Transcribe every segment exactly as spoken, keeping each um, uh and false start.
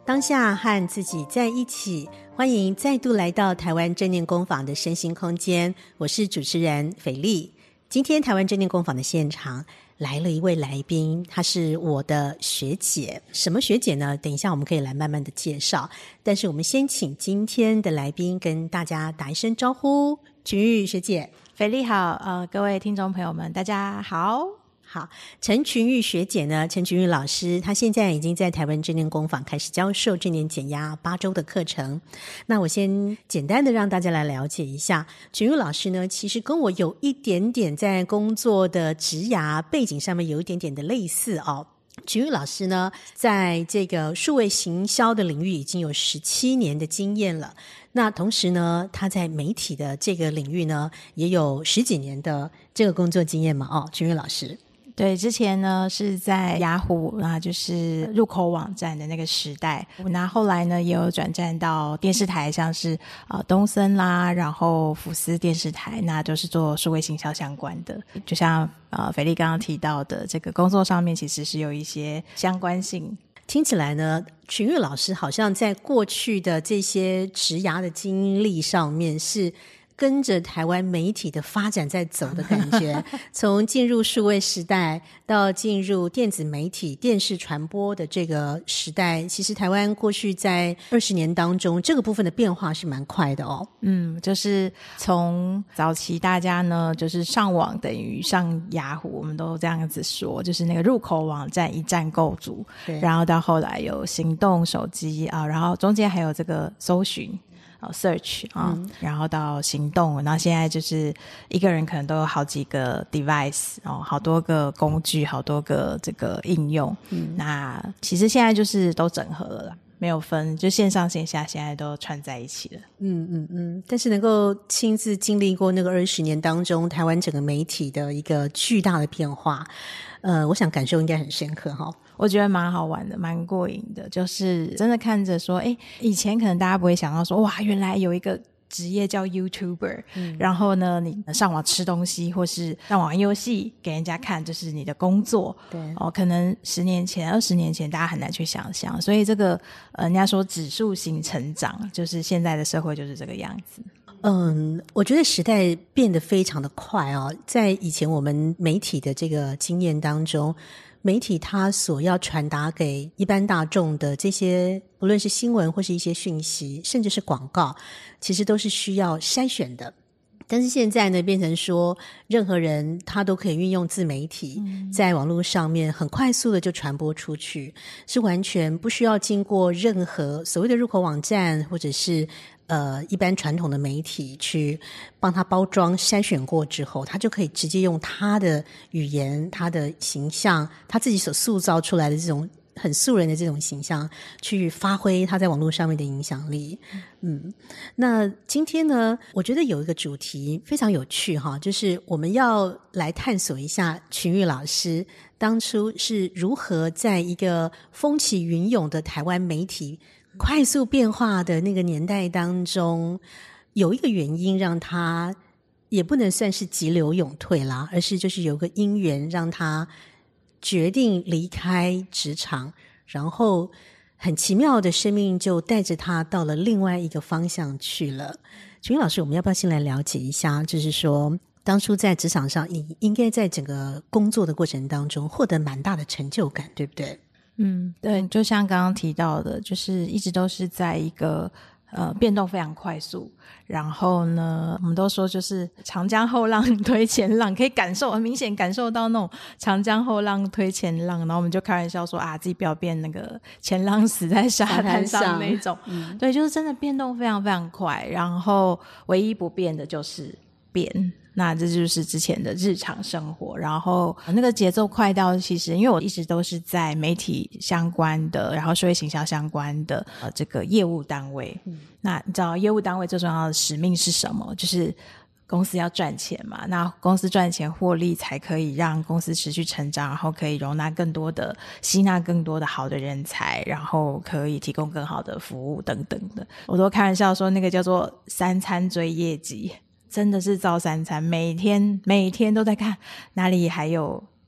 当下和自己在一起，欢迎再度来到台湾正念工坊的身心空间，我是主持人斐莉。今天台湾正念工坊的现场来了一位来宾，她是我的学姐。什么学姐呢？等一下我们可以来慢慢的介绍，但是我们先请今天的来宾跟大家打一声招呼。群玉学姐。 斐莉好，呃，各位听众朋友们大家好。 好，陈群玉学姐呢，陈群玉老师，她现在已经在台湾正念工坊开始教授正念减压八周的课程。那我先简单的让大家来了解一下，群玉老师呢，其实跟我有一点点在工作的职涯背景上面有一点点的类似哦。群玉老师呢，在这个数位行销的领域已经有十七年的经验了。那同时呢，他在媒体的这个领域呢，也有十几年的这个工作经验嘛。哦，群玉老师。 对，之前呢是在雅虎，那就是入口网站的那个时代。那后来呢也有转战到电视台，像是呃东森啦，然后福斯电视台，那都是做数位行销相关的。就像呃斐莉刚刚提到的，这个工作上面其实是有一些相关性。 听起来呢，群玉老师好像在过去的这些职涯的经历上面是跟着台湾媒体的发展在走的感觉从进入数位时代到进入电子媒体电视传播的这个时代，其实台湾过去在二十年当中这个部分的变化是蛮快的哦。 嗯，就是从早期大家呢就是上网等于上雅虎，我们都这样子说，就是那个入口网站一站购足，然后到后来有行动手机啊，然后中间还有这个搜寻哦 search 啊、嗯，然后到行动，然后现在就是一个人可能都有好几个 device 哦，好多个工具，好多个这个应用。嗯，那其实现在就是都整合了啦，没有分，就线上线下现在都串在一起了。 嗯嗯嗯，但是能够亲自经历过那个二十年当中台湾整个媒体的一个巨大的变化，呃，我想感受应该很深刻哈。 我觉得蛮好玩的，蛮过瘾的，就是真的看着说，诶，以前可能大家不会想到说，哇，原来有一个职业叫 YouTuber、嗯、然后呢你上网吃东西或是上网玩游戏给人家看，就是你的工作。 对哦，可能十年前二十年前大家很难去想象，所以这个呃，人家说指数型成长，就是现在的社会就是这个样子。 嗯，我觉得时代变得非常的快哦。在以前我们媒体的这个经验当中，媒体它所要传达给一般大众的这些不论是新闻或是一些讯息甚至是广告，其实都是需要筛选的。但是现在呢，变成说任何人他都可以运用自媒体、嗯、在网络上面很快速的就传播出去，是完全不需要经过任何所谓的入口网站或者是呃一般传统的媒体去帮他包装筛选过之后，他就可以直接用他的语言他的形象他自己所塑造出来的这种很素人的这种形象去发挥他在网络上面的影响力。嗯，那今天呢，我觉得有一个主题非常有趣哈，就是我们要来探索一下群玉老师当初是如何在一个风起云涌的台湾媒体快速变化的那个年代当中，有一个原因让他也不能算是急流勇退啦，而是就是有个因缘让他决定离开职场，然后很奇妙的生命就带着他到了另外一个方向去了。群玉老师，我们要不要先来了解一下，就是说当初在职场上你应该在整个工作的过程当中获得蛮大的成就感，对不对？ 嗯，对，就像刚刚提到的，就是一直都是在一个呃变动非常快速，然后呢我们都说就是长江后浪推前浪，可以感受很明显感受到那种长江后浪推前浪，然后我们就开玩笑说啊，自己不要变那个前浪死在沙滩上那种、嗯、对，就是真的变动非常非常快，然后唯一不变的就是变，那这就是之前的日常生活。然后那个节奏快到其实因为我一直都是在媒体相关的然后数位行销相关的呃这个业务单位、嗯、那你知道业务单位最重要的使命是什么？就是公司要赚钱嘛，那公司赚钱获利才可以让公司持续成长，然后可以容纳更多的吸纳更多的好的人才，然后可以提供更好的服务等等的。我都开玩笑说那个叫做三餐追业绩，真的是照三餐，每天每天都在看哪里还有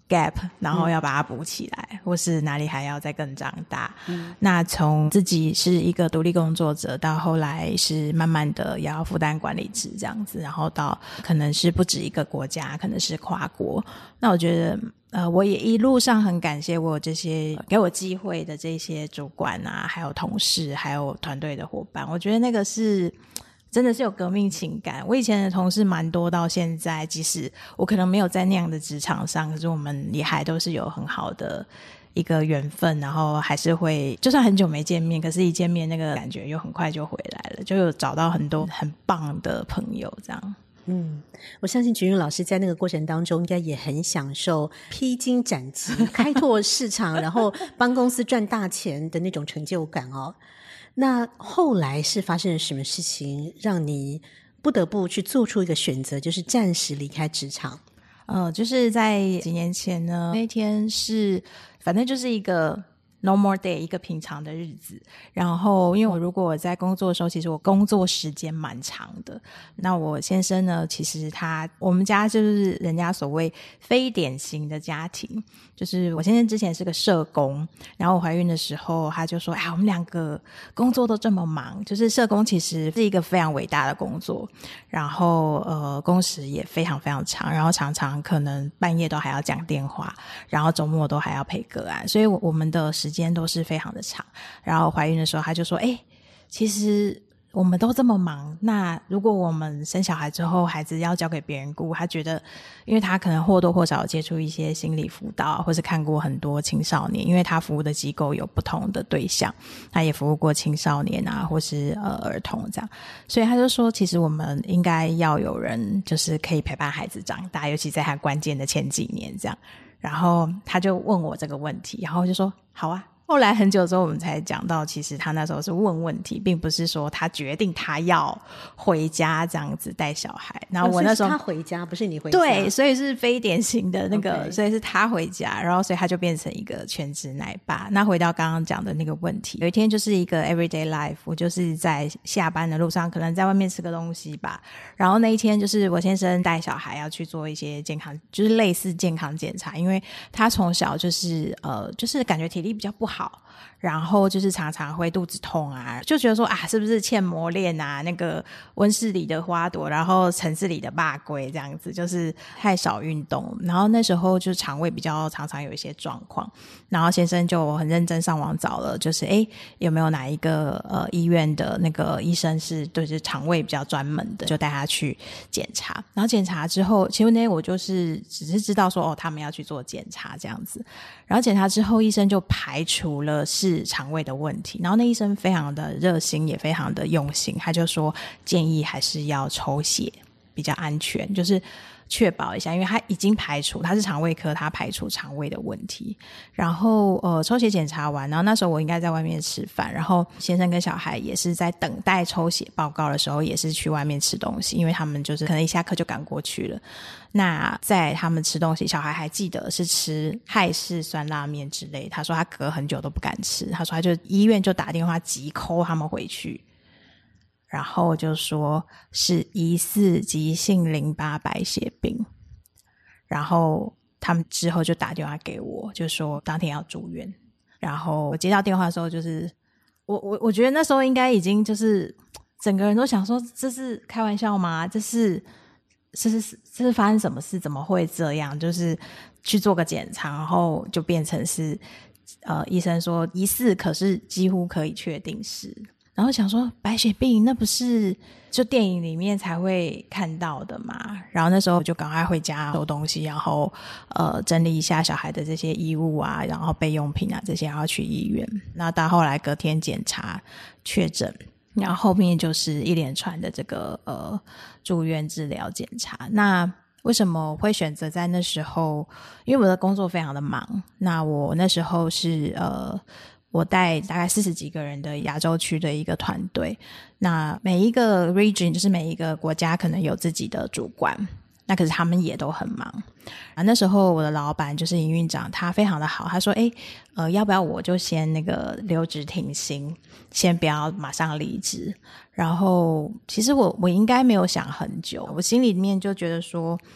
gap， 然后要把它补起来、嗯、或是哪里还要再更长大、嗯、那从自己是一个独立工作者到后来是慢慢的也要负担管理职这样子，然后到可能是不止一个国家，可能是跨国。那我觉得呃，我也一路上很感谢我有这些给我机会的这些主管啊，还有同事，还有团队的伙伴，我觉得那个是真的是有革命情感。我以前的同事蛮多，到现在即使我可能没有在那样的职场上，可是我们也还都是有很好的一个缘分，然后还是会就算很久没见面，可是一见面那个感觉又很快就回来了，就有找到很多很棒的朋友这样。 嗯，我相信菊韵老师在那个过程当中应该也很享受披荆斩棘开拓市场然后帮公司赚大钱的那种成就感哦。那后来是发生了什么事情让你不得不去做出一个选择，就是暂时离开职场？ 呃，就是在几年前呢，那天是反正就是一个No more day， 一个平常的日子。然后因为我如果我在工作的时候，其实我工作时间蛮长的。那我先生呢，其实他我们家就是人家所谓非典型的家庭，就是我先生之前是个社工，然后我怀孕的时候他就说哎，我们两个工作都这么忙，就是社工其实是一个非常伟大的工作，然后呃工时也非常非常长，然后常常可能半夜都还要讲电话，然后周末都还要陪个案，所以我们的时间都是非常的长。然后怀孕的时候他就说哎、欸，其实我们都这么忙，那如果我们生小孩之后孩子要交给别人顾，他觉得因为他可能或多或少接触一些心理辅导，或是看过很多青少年，因为他服务的机构有不同的对象，他也服务过青少年啊或是呃儿童这样，所以他就说其实我们应该要有人就是可以陪伴孩子长大，尤其在他关键的前几年这样。然后他就问我这个问题，然后我就说好啊。后来很久之后我们才讲到，其实他那时候是问问题，并不是说他决定他要回家这样子带小孩。然后我那时候、 哦、他回家不是你回家， 对，所以是非典型的那个、okay. 所以是他回家，然后所以他就变成一个全职奶爸。那回到刚刚讲的那个问题，有一天就是一个 everyday life， 我就是在下班的路上可能在外面吃个东西吧，然后那一天就是我先生带小孩要去做一些健康，就是类似健康检查，因为他从小就是呃就是感觉体力比较不好，然后就是常常会肚子痛啊，就觉得说啊是不是欠磨练啊，那个温室里的花朵然后城市里的霸龟这样子，就是太少运动，然后那时候就肠胃比较常常有一些状况，然后先生就很认真上网找了，就是诶有没有哪一个呃医院的那个医生是对就是肠胃比较专门的，就带他去检查。然后检查之后其实那天我就是只是知道说哦他们要去做检查这样子，然后检查之后医生就排除了是肠胃的问题，然后那医生非常的热心也非常的用心，他就说建议还是要抽血比较安全，就是确保一下，因为他已经排除，他是肠胃科，他排除肠胃的问题。然后呃，抽血检查完，然后那时候我应该在外面吃饭，然后先生跟小孩也是在等待抽血报告的时候也是去外面吃东西，因为他们就是可能一下课就赶过去了。那在他们吃东西，小孩还记得是吃泰式酸辣面之类，他说他隔很久都不敢吃，他说他就医院就打电话急 call 他们回去，然后就说是疑似急性淋巴白血病，然后他们之后就打电话给我，就说当天要住院。然后我接到电话的时候，就是我我我觉得那时候应该已经就是整个人都想说这是开玩笑吗？这是这是这是发生什么事？怎么会这样？就是去做个检查，然后就变成是呃医生说疑似，可是几乎可以确定是。然后想说白血病那不是就电影里面才会看到的嘛，然后那时候就赶快回家收东西，然后呃整理一下小孩的这些衣物啊，然后备用品啊这些，然后去医院。那到后来隔天检查确诊，然后后面就是一连串的这个呃住院治疗检查。那为什么会选择在那时候？因为我的工作非常的忙，那我那时候是呃我带大概四十几个人的亚洲区的一个团队，那每一个 region 就是每一个国家可能有自己的主管，那可是他们也都很忙啊。那时候我的老板就是营运长，他非常的好，他说诶呃，要不要我就先那个留职停薪，先不要马上离职。然后其实我我应该没有想很久，我心里面就觉得说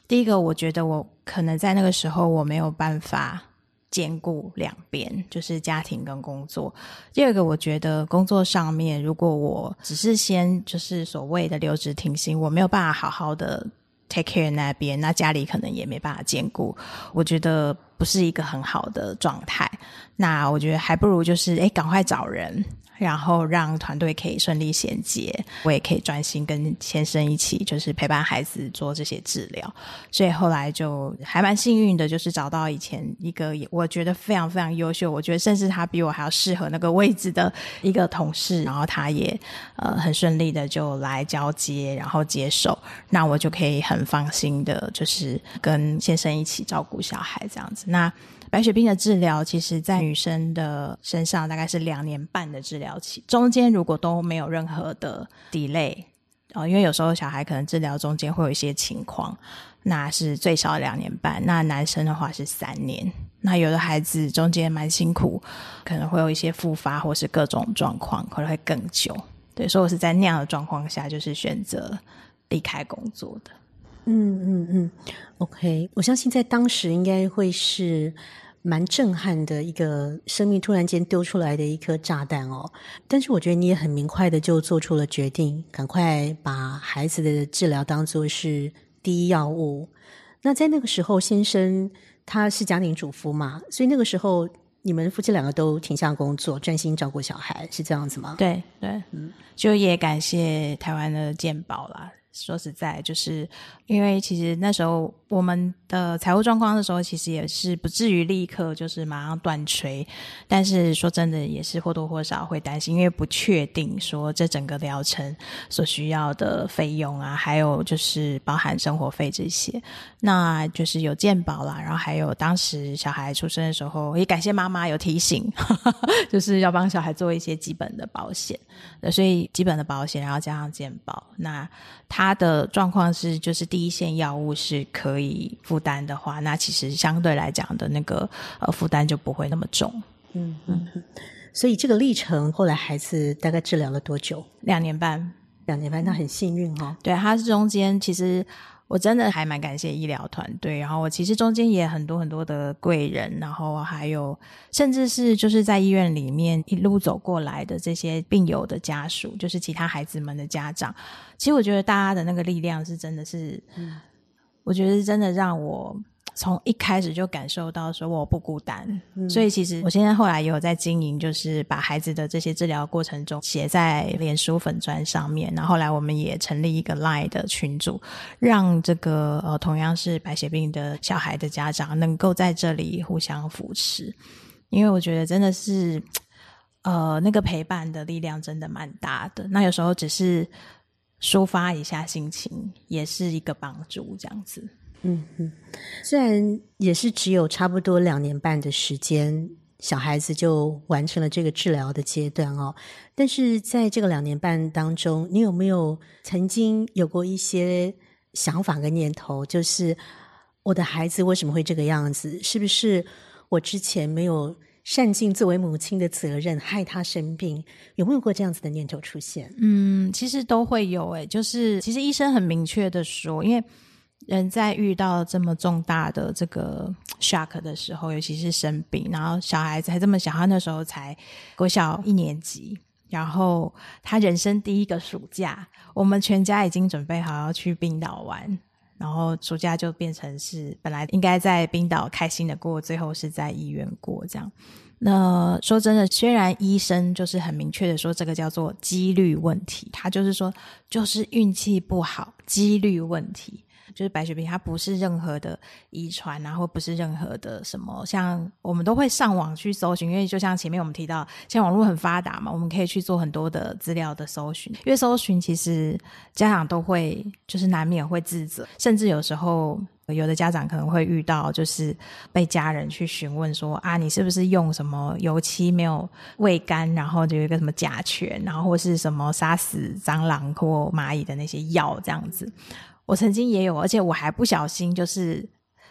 第一个我觉得我可能在那个时候我没有办法兼顾两边，就是家庭跟工作。第二个我觉得工作上面如果我只是先就是所谓的留职停薪，我没有办法好好的 take care 那边，那家里可能也没办法兼顾，我觉得不是一个很好的状态。那我觉得还不如就是诶赶快找人，然后让团队可以顺利衔接，我也可以专心跟先生一起就是陪伴孩子做这些治疗。所以后来就还蛮幸运的，就是找到以前一个我觉得非常非常优秀，我觉得甚至他比我还要适合那个位置的一个同事，然后他也呃很顺利的就来交接然后接手，那我就可以很放心的就是跟先生一起照顾小孩这样子。那白血病的治疗其实在女生的身上大概是两年半的治疗期，中间如果都没有任何的 delay、呃、因为有时候小孩可能治疗中间会有一些情况，那是最少两年半，那男生的话是三年，那有的孩子中间蛮辛苦，可能会有一些复发或是各种状况可能会更久。对，所以我是在那样的状况下就是选择离开工作的。 嗯嗯嗯 OK， 我相信在当时应该会是蛮震撼的一个生命突然间丢出来的一颗炸弹哦。但是我觉得你也很明快的就做出了决定，赶快把孩子的治疗当作是第一要务。那在那个时候先生他是家庭主夫嘛，所以那个时候你们夫妻两个都停下工作专心照顾小孩，是这样子吗？ 对对，嗯，就也感谢台湾的健保啦。说实在就是因为其实那时候我们的财务状况的时候其实也是不至于立刻就是马上断炊，但是说真的也是或多或少会担心，因为不确定说这整个疗程所需要的费用啊，还有就是包含生活费这些，那就是有健保啦，然后还有当时小孩出生的时候也感谢妈妈有提醒就是要帮小孩做一些基本的保险，所以基本的保险然后加上健保，那他的状况是就是第一线药物是可以负担的话，那其实相对来讲的那个呃负担就不会那么重。 嗯嗯，所以这个历程后来孩子大概治疗了多久？ 两年半。 两年半，那很幸运哦。 对，他是中间其实我真的还蛮感谢医疗团队，然后我其实中间也很多很多的贵人，然后还有甚至是就是在医院里面一路走过来的这些病友的家属，就是其他孩子们的家长，其实我觉得大家的那个力量是真的是、嗯、我觉得是真的让我从一开始就感受到说我不孤单、嗯、所以其实我现在后来也有在经营，就是把孩子的这些治疗过程中写在脸书粉专上面，然后后来我们也成立一个 LINE 的群组，让这个呃同样是白血病的小孩的家长能够在这里互相扶持，因为我觉得真的是呃那个陪伴的力量真的蛮大的，那有时候只是抒发一下心情也是一个帮助这样子。 嗯嗯，虽然也是只有差不多两年半的时间，小孩子就完成了这个治疗的阶段哦，但是在这个两年半当中，你有没有曾经有过一些想法跟念头，就是我的孩子为什么会这个样子？是不是我之前没有善尽作为母亲的责任，害他生病？有没有过这样子的念头出现？ 嗯，其实都会有诶，就是其实医生很明确的说，因为人在遇到这么重大的这个 shock 的时候，尤其是生病，然后小孩子还这么小，他那时候才国小一年级，然后他人生第一个暑假，我们全家已经准备好要去冰岛玩，然后暑假就变成是本来应该在冰岛开心的过，最后是在医院过这样。那说真的，虽然医生就是很明确的说这个叫做几率问题，他就是说就是运气不好，几率问题，就是白血病它不是任何的遗传啊，或不是任何的什么，像我们都会上网去搜寻，因为就像前面我们提到现在网络很发达嘛，我们可以去做很多的资料的搜寻，因为搜寻其实家长都会就是难免会自责，甚至有时候有的家长可能会遇到就是被家人去询问说啊，你是不是用什么油漆没有喂干，然后就有一个什么甲醛，然后或是什么杀死蟑螂或蚂蚁的那些药这样子。我曾经也有，而且我还不小心就是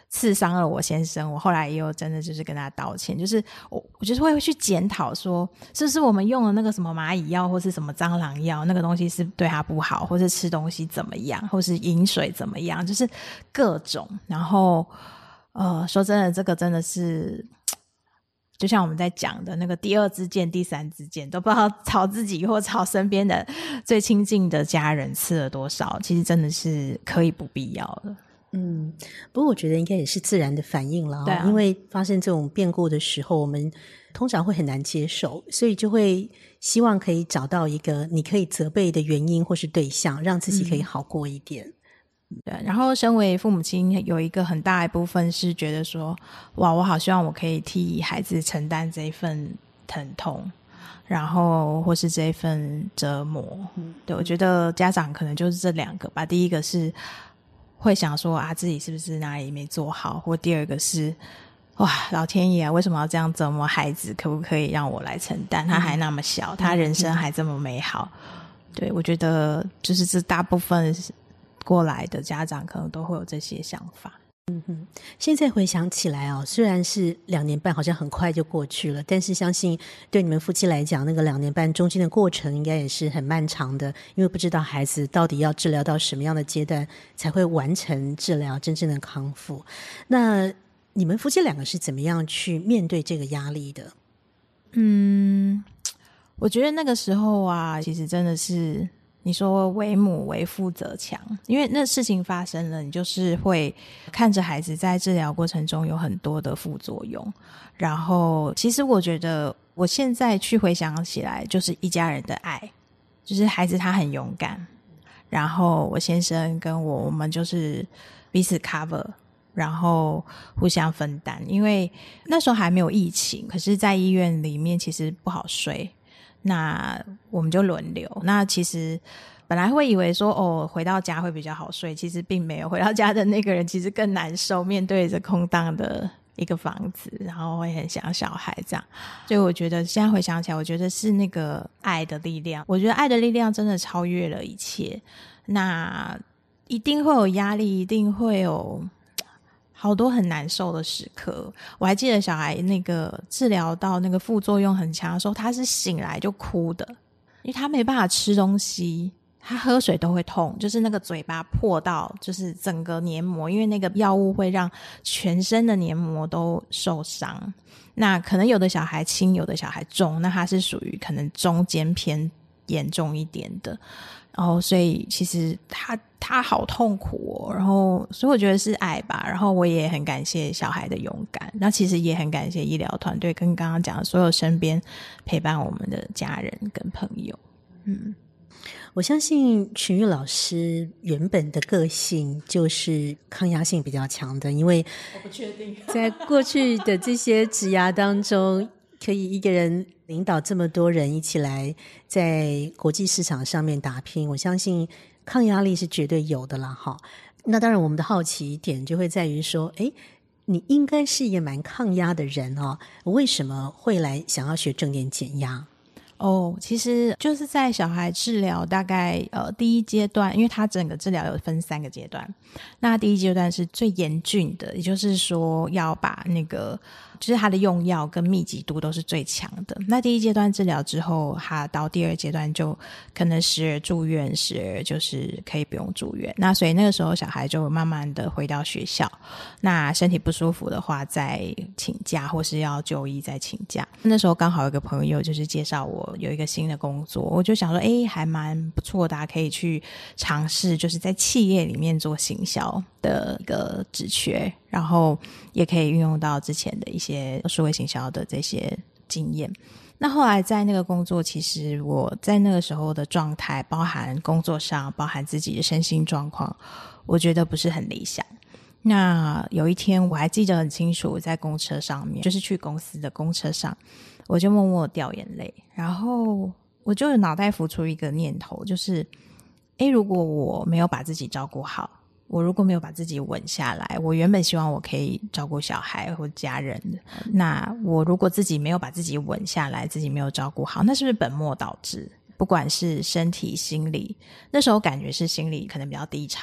刺伤了我先生，我后来也有真的就是跟他道歉，就是我我就是会去检讨说是不是我们用了那个什么蚂蚁药或是什么蟑螂药，那个东西是对他不好，或是吃东西怎么样，或是饮水怎么样，就是各种。然后呃，说真的，这个真的是就像我们在讲的那个第二支箭第三支箭，都不知道朝自己或朝身边的最亲近的家人刺了多少，其实真的是可以不必要的。 嗯，不过我觉得应该也是自然的反应了、哦， 对啊， 因为发生这种变故的时候，我们通常会很难接受，所以就会希望可以找到一个你可以责备的原因或是对象，让自己可以好过一点。 嗯、对。然后身为父母亲有一个很大一部分是觉得说，哇，我好希望我可以替孩子承担这一份疼痛，然后或是这一份折磨。嗯，对，我觉得家长可能就是这两个吧。第一个是会想说啊，自己是不是哪里没做好，或第二个是哇，老天爷啊，为什么要这样折磨孩子，可不可以让我来承担，他还那么小、嗯、他人生还这么美好、嗯、对，我觉得就是这大部分过来的家长可能都会有这些想法。 嗯哼，现在回想起来哦，虽然是两年半好像很快就过去了，但是相信对你们夫妻来讲，那个两年半中间的过程应该也是很漫长的，因为不知道孩子到底要治疗到什么样的阶段才会完成治疗真正的康复。那你们夫妻两个是怎么样去面对这个压力的？ 嗯，我觉得那个时候啊，其实真的是你说为母为父则强，因为那事情发生了，你就是会看着孩子在治疗过程中有很多的副作用，然后其实我觉得我现在去回想起来，就是一家人的爱，就是孩子他很勇敢，然后我先生跟我我们就是彼此 cover， 然后互相分担。因为那时候还没有疫情，可是在医院里面其实不好睡，那我们就轮流。那其实本来会以为说哦，回到家会比较好睡，其实并没有，回到家的那个人其实更难受，面对着空荡的一个房子，然后会很想小孩这样。所以我觉得现在回想起来，我觉得是那个爱的力量，我觉得爱的力量真的超越了一切。那一定会有压力，一定会有好多很难受的时刻。我还记得小孩那个治疗到那个副作用很强的时候，他是醒来就哭的，因为他没办法吃东西，他喝水都会痛，就是那个嘴巴破到就是整个黏膜，因为那个药物会让全身的黏膜都受伤。那可能有的小孩轻，有的小孩重，那他是属于可能中间偏严重一点的。然后所以其实他他好痛苦哦，然后所以我觉得是爱吧。然后我也很感谢小孩的勇敢，那其实也很感谢医疗团队跟刚刚讲的所有身边陪伴我们的家人跟朋友。嗯， 我相信群玉老师原本的个性就是抗压性比较强的，因为我不确定在过去的这些职涯当中，可以一个人领导这么多人一起来在国际市场上面打拼，我相信抗压力是绝对有的啦哈。那当然我们的好奇点就会在于说，诶，你应该是一个蛮抗压的人哦，为什么会来想要学正念减压？ 哦，其实就是在小孩治疗大概呃第一阶段，因为他整个治疗有分三个阶段，那第一阶段是最严峻的，也就是说要把那个就是他的用药跟密集度都是最强的。那第一阶段治疗之后，他到第二阶段就可能时而住院，时而就是可以不用住院。那所以那个时候小孩就慢慢的回到学校，那身体不舒服的话再请假，或是要就医再请假。那时候刚好有个朋友就是介绍我有一个新的工作，我就想说诶还蛮不错的、啊、可以去尝试就是在企业里面做行销的一个职缺，然后也可以运用到之前的一些数位行销的这些经验。那后来在那个工作，其实我在那个时候的状态，包含工作上，包含自己的身心状况，我觉得不是很理想。那有一天我还记得很清楚，我在公车上面，就是去公司的公车上，我就默默掉眼泪，然后我就脑袋浮出一个念头，就是诶，如果我没有把自己照顾好，我如果没有把自己稳下来，我原本希望我可以照顾小孩或家人的，那我如果自己没有把自己稳下来，自己没有照顾好，那是不是本末倒置？不管是身体心理，那时候感觉是心理可能比较低潮，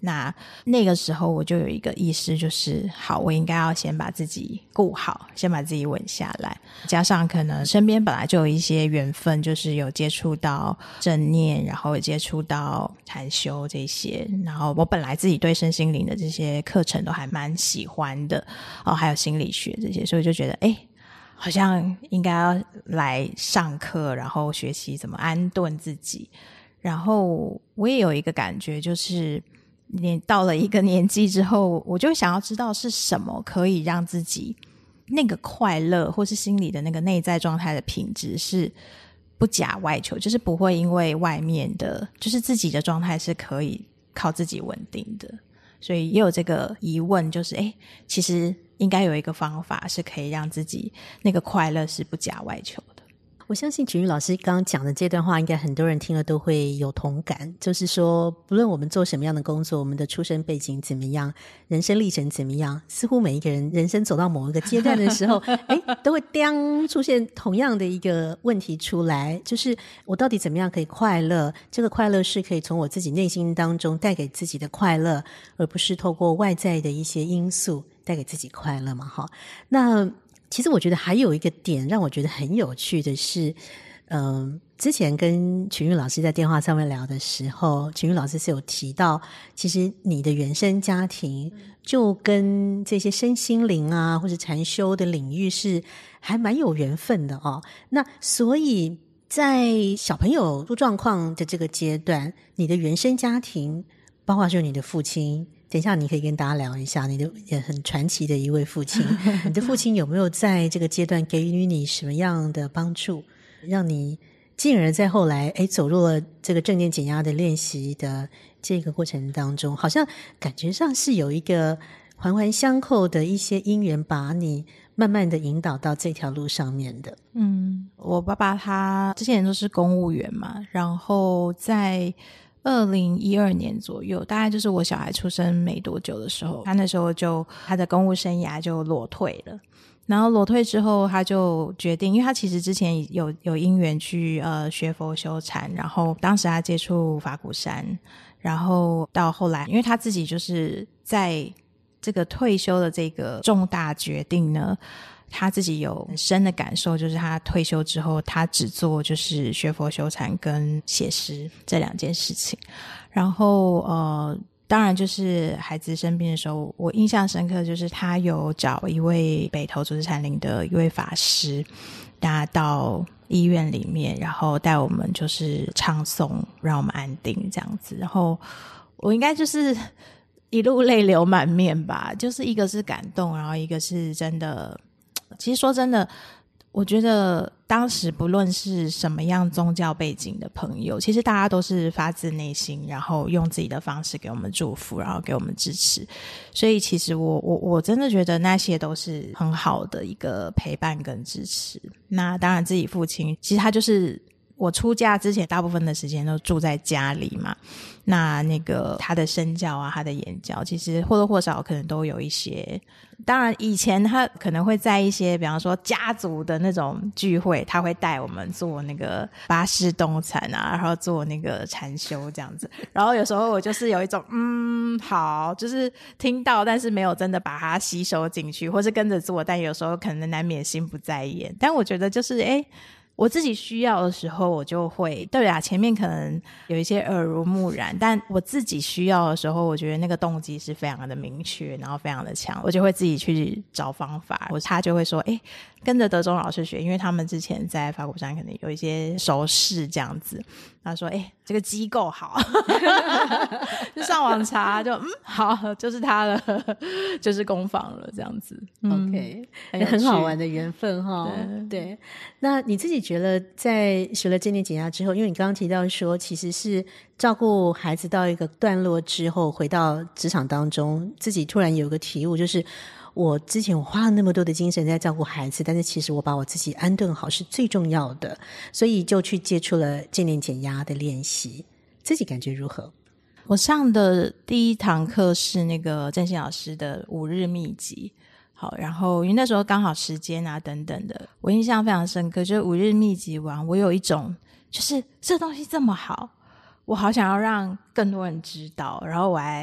那那个时候我就有一个意识，就是好，我应该要先把自己顾好，先把自己稳下来，加上可能身边本来就有一些缘分，就是有接触到正念，然后有接触到禅修这些，然后我本来自己对身心灵的这些课程都还蛮喜欢的哦，还有心理学这些，所以就觉得诶好像应该要来上课，然后学习怎么安顿自己。然后我也有一个感觉，就是你到了一个年纪之后，我就想要知道是什么可以让自己那个快乐或是心里的那个内在状态的品质是不假外求，就是不会因为外面的，就是自己的状态是可以靠自己稳定的。所以也有这个疑问，就是诶其实应该有一个方法是可以让自己那个快乐是不假外求的。 我相信群玉老师刚刚讲的这段话应该很多人听了都会有同感，就是说不论我们做什么样的工作，我们的出身背景怎么样，人生历程怎么样，似乎每一个人人生走到某一个阶段的时候诶都会当出现同样的一个问题出来，就是我到底怎么样可以快乐，这个快乐是可以从我自己内心当中带给自己的快乐，而不是透过外在的一些因素带给自己快乐嘛。哈，那其实我觉得还有一个点让我觉得很有趣的是，嗯、呃，之前跟群玉老师在电话上面聊的时候，群玉老师是有提到，其实你的原生家庭就跟这些身心灵啊或者禅修的领域是还蛮有缘分的哦。那所以在小朋友出状况的这个阶段，你的原生家庭，包括说你的父亲，等一下你可以跟大家聊一下你的也很传奇的一位父亲你的父亲有没有在这个阶段给予你什么样的帮助，让你进而在后来诶走入了这个正念减压的练习的这个过程当中，好像感觉上是有一个环环相扣的一些因缘把你慢慢的引导到这条路上面的。 嗯，我爸爸他之前都是公务员嘛，然后在二零一二年左右，大概就是我小孩出生没多久的时候，他那时候就他的公务生涯就裸退了。然后裸退之后，他就决定，因为他其实之前有有因缘去呃学佛修禅，然后当时他接触法鼓山，然后到后来，因为他自己就是在这个退休的这个重大决定呢，他自己有很深的感受，就是他退休之后他只做就是学佛修禅跟写诗这两件事情。然后呃当然就是孩子生病的时候，我印象深刻就是他有找一位北投竹枝禅林的一位法师，他到医院里面，然后带我们就是唱诵让我们安定这样子。然后我应该就是一路泪流满面吧，就是一个是感动，然后一个是真的，其实说真的，我觉得当时不论是什么样宗教背景的朋友，其实大家都是发自内心，然后用自己的方式给我们祝福，然后给我们支持。所以其实我我我真的觉得那些都是很好的一个陪伴跟支持。那当然自己父亲其实他就是我出嫁之前大部分的时间都住在家里嘛，那那个他的身教啊他的言教其实或多或少可能都有一些，当然以前他可能会在一些比方说家族的那种聚会，他会带我们做那个巴士动禅啊，然后做那个禅修这样子。然后有时候我就是有一种嗯好，就是听到但是没有真的把它吸收进去，或是跟着做，但有时候可能难免心不在焉。但我觉得就是诶我自己需要的时候我就会，对啊，前面可能有一些耳濡目染，但我自己需要的时候，我觉得那个动机是非常的明确，然后非常的强，我就会自己去找方法。我他就会说诶跟着德中老师学，因为他们之前在法鼓山可能有一些熟识这样子，他说诶这个机构好就上网查，就嗯好就是他了，就是工坊了这样子。 OK、 嗯、 很好玩的缘分哈。对对，那你自己觉得在学了正念减压之后，因为你刚刚提到说其实是照顾孩子到一个段落之后回到职场当中，自己突然有个体悟，就是我之前我花了那么多的精神在照顾孩子，但是其实我把我自己安顿好是最重要的，所以就去接触了正念减压的练习，自己感觉如何？ 我上的第一堂课是那个郑信老师的五日秘籍，好，然后因为那时候刚好时间啊等等的，我印象非常深刻，就是五日秘籍完我有一种就是这东西这么好，我好想要让更多人知道，然后我还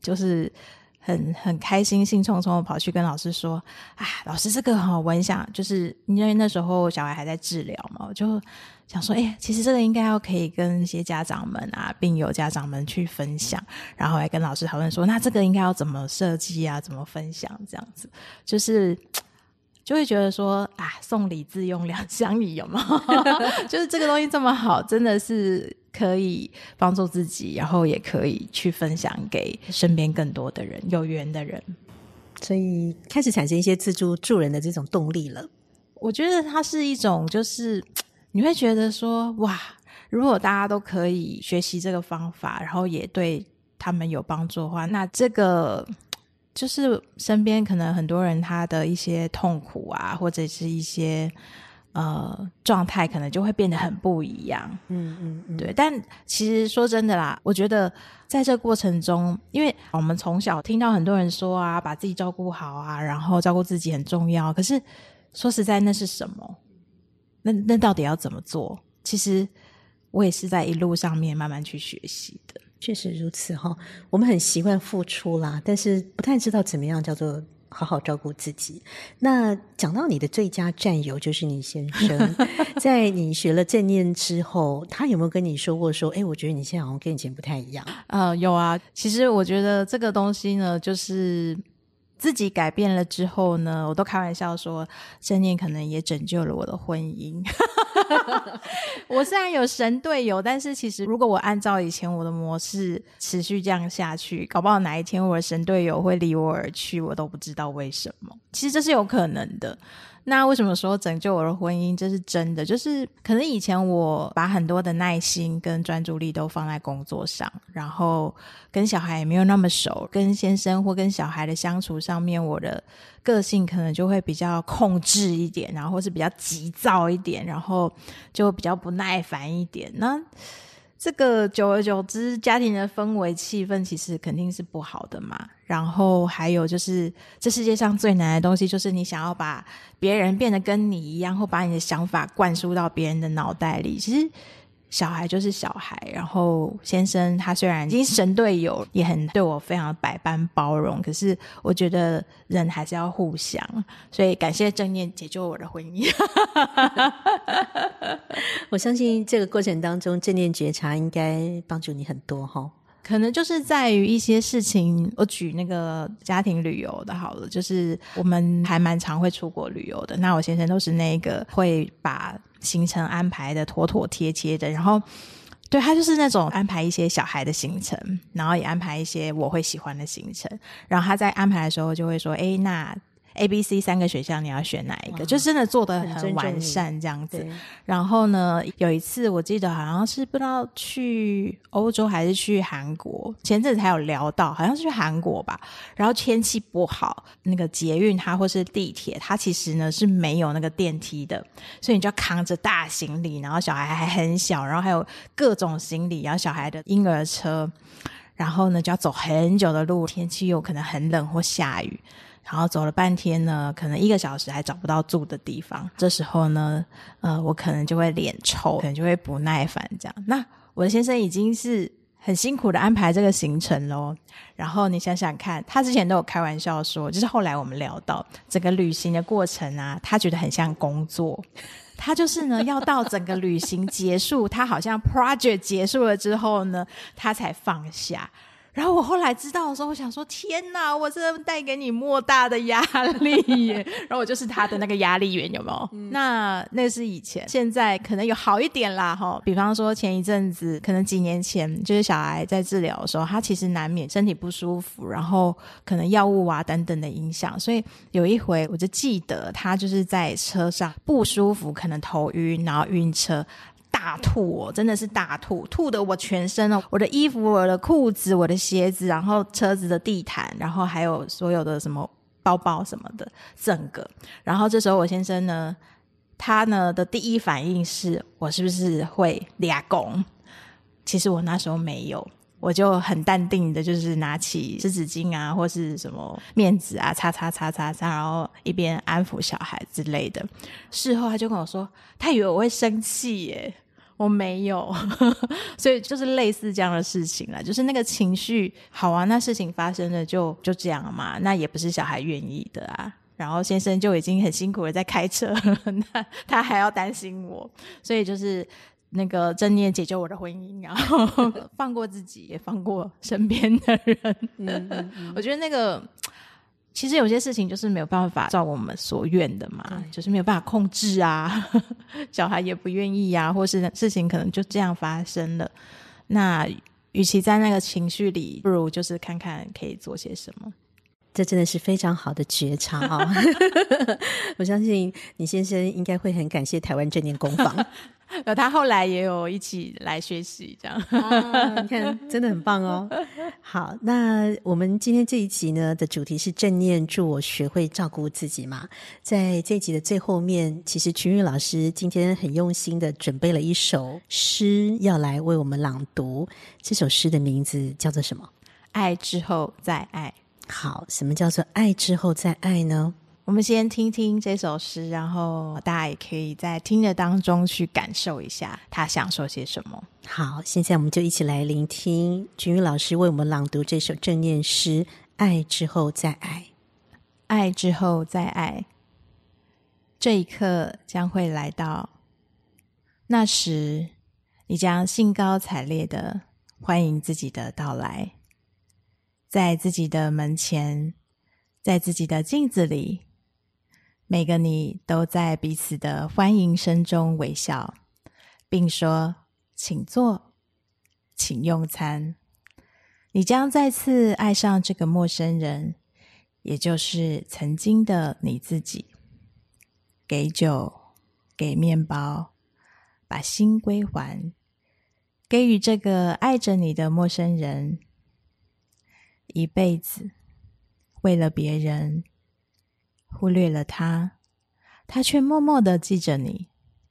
就是很很开心兴冲冲的跑去跟老师说啊，老师这个齁我很想，就是因为那时候小孩还在治疗嘛，我就想说哎、欸，其实这个应该要可以跟一些家长们啊病友家长们去分享，然后还跟老师讨论说那这个应该要怎么设计啊，怎么分享，这样子就是就会觉得说啊，送礼自用两相宜，有没有就是这个东西这么好，真的是可以帮助自己，然后也可以去分享给身边更多的人，有缘的人， 所以开始产生一些自助助人的这种动力了。 我觉得它是一种就是你会觉得说哇，如果大家都可以学习这个方法，然后也对他们有帮助的话，那这个就是身边可能很多人他的一些痛苦啊，或者是一些呃状态可能就会变得很不一样。 嗯嗯嗯， 对。但其实说真的啦，我觉得在这个过程中，因为我们从小听到很多人说啊，把自己照顾好啊，然后照顾自己很重要，可是说实在那是什么？那那到底要怎么做？其实我也是在一路上面慢慢去学习的。 确实如此哈，我们很习惯付出啦，但是不太知道怎么样叫做好好照顾自己。那讲到你的最佳战友就是你先生在你学了正念之后，他有没有跟你说过说哎，我觉得你现在好像跟以前不太一样？ 呃，有啊。其实我觉得这个东西呢，就是自己改变了之后呢，我都开玩笑说正念可能也拯救了我的婚姻我虽然有神队友，但是其实如果我按照以前我的模式持续这样下去，搞不好哪一天我的神队友会离我而去，我都不知道为什么。其实这是有可能的。那为什么说拯救我的婚姻？这是真的，就是可能以前我把很多的耐心跟专注力都放在工作上，然后跟小孩也没有那么熟，跟先生或跟小孩的相处上面，我的个性可能就会比较控制一点，然后或是比较急躁一点，然后就比较不耐烦一点。那这个久而久之，家庭的氛围气氛其实肯定是不好的嘛。然后还有就是这世界上最难的东西就是你想要把别人变得跟你一样，或把你的想法灌输到别人的脑袋里。其实小孩就是小孩，然后先生他虽然已经神队友，也很对我非常百般包容，可是我觉得人还是要互相，所以感谢正念解救我的婚姻我相信这个过程当中正念觉察应该帮助你很多齁。 可能就是在于一些事情，我举那个家庭旅游的好了，就是我们还蛮常会出国旅游的，那我先生都是那个会把行程安排的妥妥贴贴的，然后对，他就是那种安排一些小孩的行程，然后也安排一些我会喜欢的行程，然后他在安排的时候就会说诶，那A、B、C 三个选项你要选哪一个，就真的做得很完善这样子。然后呢有一次我记得好像是不知道去欧洲还是去韩国，前阵子才有聊到，好像是去韩国吧，然后天气不好，那个捷运它或是地铁它其实呢是没有那个电梯的，所以你就要扛着大行李，然后小孩还很小，然后还有各种行李，然后小孩的婴儿车，然后呢就要走很久的路，天气又可能很冷或下雨，然后走了半天呢，可能一个小时还找不到住的地方。这时候呢，呃，我可能就会脸臭，可能就会不耐烦这样。那我的先生已经是很辛苦的安排这个行程咯，然后你想想看，他之前都有开玩笑说，就是后来我们聊到整个旅行的过程啊，他觉得很像工作。他就是呢要到整个旅行结束，他好像 project 结束了之后呢，他才放下。然后我后来知道的时候，我想说天哪，我真的带给你莫大的压力耶然后我就是他的那个压力源，有没有、嗯、那那是以前，现在可能有好一点啦齁。比方说前一阵子可能几年前，就是小孩在治疗的时候，他其实难免身体不舒服，然后可能药物啊等等的影响，所以有一回我就记得他就是在车上不舒服，可能头晕，然后晕车大吐哦，真的是大吐，吐的我全身哦，我的衣服、我的裤子、我的鞋子，然后车子的地毯，然后还有所有的什么包包什么的，整个。然后这时候我先生呢，他呢的第一反应是我是不是会俩拱？其实我那时候没有，我就很淡定的，就是拿起湿纸巾啊，或是什么面纸啊，擦擦擦擦擦，然后一边安抚小孩之类的。事后他就跟我说，他以为我会生气耶。 我没有所以就是类似这样的事情啦，就是那个情绪好啊，那事情发生了就就这样嘛，那也不是小孩愿意的啊，然后先生就已经很辛苦的在开车了那他还要担心我，所以就是那个正念解救我的婚姻，然后放过自己也放过身边的人嗯嗯嗯我觉得那个其实有些事情就是没有办法照我们所愿的嘛，就是没有办法控制啊小孩也不愿意啊，或是事情可能就这样发生了，那与其在那个情绪里，不如就是看看可以做些什么。 这真的是非常好的觉察哦我相信你先生应该会很感谢台湾正念工坊他后来也有一起来学习这样、 啊、你看真的很棒哦。好，那我们今天这一集呢的主题是正念助我学会照顾自己嘛，在这一集的最后面，其实群玉老师今天很用心的准备了一首诗要来为我们朗读，这首诗的名字叫做什么？ 爱之后再爱。 好，什么叫做爱之后再爱呢？ 我们先听听这首诗，然后大家也可以在听的当中去感受一下他想说些什么。 好，现在我们就一起来聆听君玉老师为我们朗读这首正念诗《爱之后再爱》。 爱之后再爱，这一刻将会来到，那时你将兴高采烈地欢迎自己的到来，在自己的门前，在自己的镜子里，每个你都在彼此的欢迎声中微笑，并说请坐，请用餐。你将再次爱上这个陌生人，也就是曾经的你自己。给酒，给面包，把心归还，给予这个爱着你的陌生人。一辈子为了别人忽略了他，他却默默地记着你。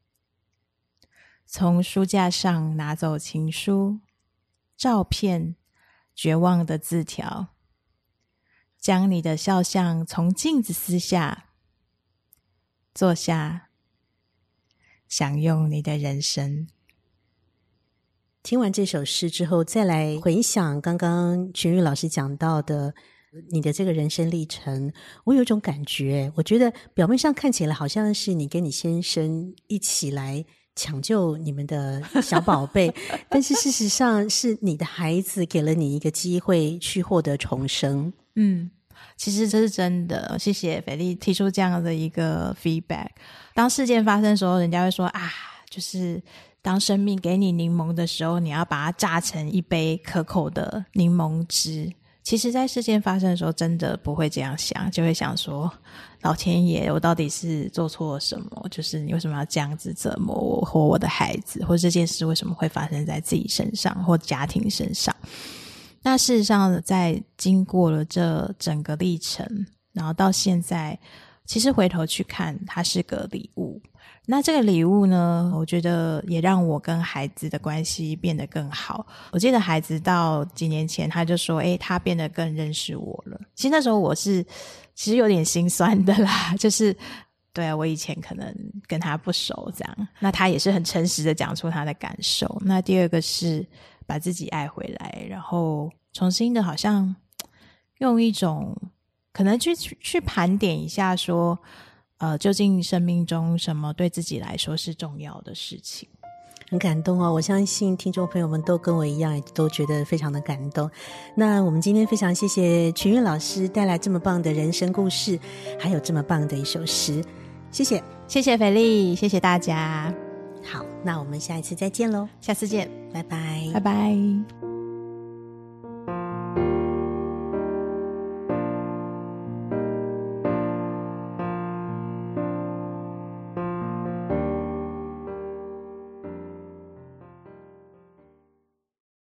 从书架上拿走情书、照片、绝望的字条，将你的肖像从镜子撕下，坐下，享用你的人生。 听完这首诗之后，再来回想刚刚群玉老师讲到的你的这个人生历程，我有一种感觉，我觉得表面上看起来好像是你跟你先生一起来抢救你们的小宝贝但是事实上是你的孩子给了你一个机会去获得重生。 嗯，其实这是真的，谢谢斐莉提出这样的一个 feedback。 当事件发生的时候，人家会说啊，就是当生命给你柠檬的时候，你要把它榨成一杯可口的柠檬汁。其实在事件发生的时候真的不会这样想，就会想说老天爷，我到底是做错了什么，就是你为什么要这样子折磨我或我的孩子，或这件事为什么会发生在自己身上或家庭身上。那事实上在经过了这整个历程，然后到现在其实回头去看，它是个礼物。那这个礼物呢，我觉得也让我跟孩子的关系变得更好。我记得孩子到几年前他就说诶他变得更认识我了。其实那时候我是其实有点心酸的啦，就是对啊，我以前可能跟他不熟这样。那他也是很诚实的讲出他的感受。那第二个是把自己爱回来，然后重新的好像用一种可能去去盘点一下说呃，究竟生命中什么对自己来说是重要的事情。 很感动哦，我相信听众朋友们都跟我一样都觉得非常的感动。那我们今天非常谢谢群玉老师带来这么棒的人生故事，还有这么棒的一首诗，谢谢。 谢谢斐莉，谢谢大家。 好，那我们下一次再见咯。 下次见， 拜拜， 拜拜。